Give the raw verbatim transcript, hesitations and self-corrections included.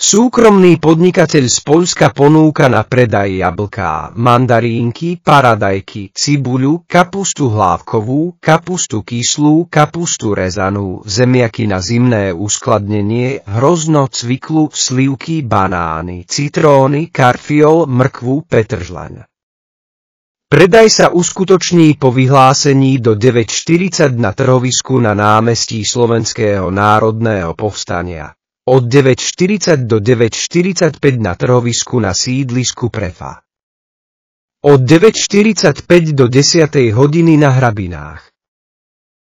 Súkromný podnikateľ z Poľska ponúka na predaj jablká, mandarínky, paradajky, cibuľu, kapustu hlávkovú, kapustu kyslú, kapustu rezanú, zemiaky na zimné uskladnenie, hrozno, cviklu, slivky, banány, citróny, karfiol, mrkvu, petržľaň. Predaj sa uskutoční po vyhlásení do deväť štyridsať na trhovisku na námestí Slovenského národného povstania. Od deväť štyridsať do deväť štyridsaťpäť na trhovisku na sídlisku Prefa. Od deväť štyridsaťpäť do desiatej hodiny na Hrabinách.